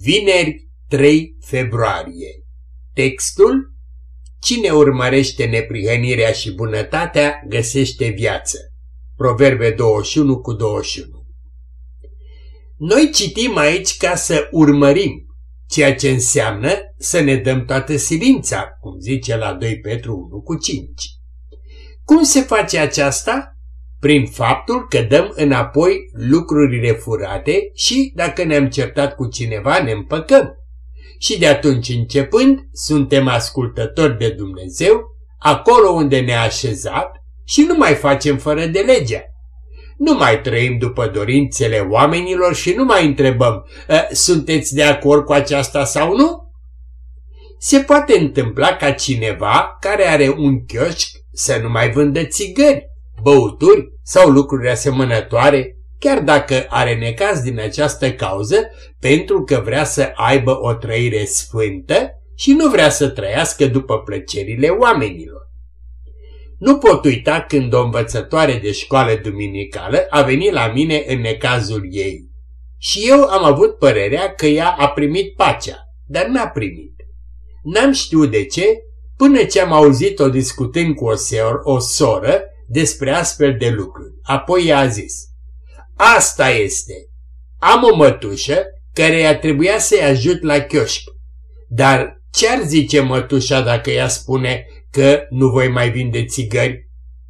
Vineri 3 februarie. Textul: cine urmărește neprihănirea și bunătatea găsește viață. Proverbe 21:21. Noi citim aici ca să urmărim, ceea ce înseamnă să ne dăm toată silința, cum zice la 2 Petru 1:5. Cum se face aceasta? Prin faptul că dăm înapoi lucrurile furate și, dacă ne-am certat cu cineva, ne împăcăm. Și de atunci începând, suntem ascultători de Dumnezeu, acolo unde ne-a așezat, și nu mai facem fără de legea. Nu mai trăim după dorințele oamenilor și nu mai întrebăm, sunteți de acord cu aceasta sau nu? Se poate întâmpla ca cineva care are un chioșc să nu mai vândă țigări, băuturi sau lucruri asemănătoare, chiar dacă are necaz din această cauză, pentru că vrea să aibă o trăire sfântă și nu vrea să trăiască după plăcerile oamenilor. Nu pot uita când o învățătoare de școală duminicală a venit la mine în necazul ei. Și eu am avut părerea că ea a primit pacea, dar n-a primit. N-am știut de ce, până ce am auzit-o discutând cu o soră despre astfel de lucruri. Apoi ea a zis: asta este, am o mătușă căreia trebuia să-i ajut la chioșc. Dar ce-ar zice mătușa dacă ea spune că nu voi mai vinde țigări?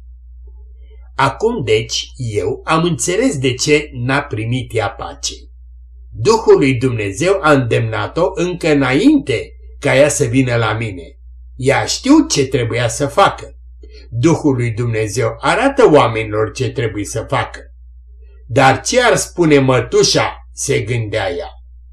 Acum deci eu am înțeles de ce n-a primit ea pace. Duhul lui Dumnezeu a îndemnat-o încă înainte ca ea să vină la mine. Ea știu ce trebuia să facă. Duhul lui Dumnezeu arată oamenilor ce trebuie să facă. Dar ce ar spune mătușa, se gândea ea.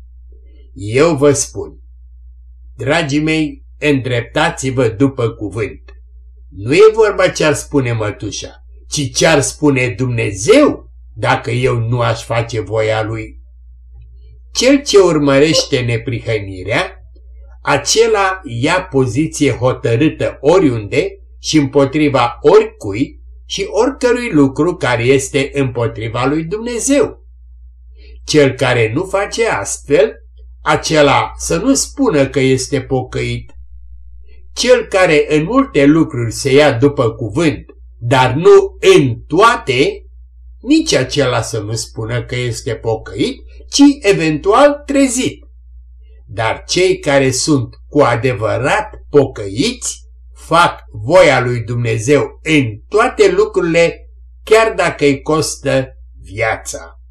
Eu vă spun, dragii mei, îndreptați-vă după cuvânt. Nu e vorba ce ar spune mătușa, ci ce ar spune Dumnezeu dacă eu nu aș face voia Lui. Cel ce urmărește neprihănirea, acela ia poziție hotărâtă oriunde și împotriva oricui și oricărui lucru care este împotriva lui Dumnezeu. Cel care nu face astfel, acela să nu spună că este pocăit. Cel care în multe lucruri se ia după cuvânt, dar nu în toate, nici acela să nu spună că este pocăit, ci eventual trezit. Dar cei care sunt cu adevărat pocăiți fac voia lui Dumnezeu în toate lucrurile, chiar dacă îi costă viața.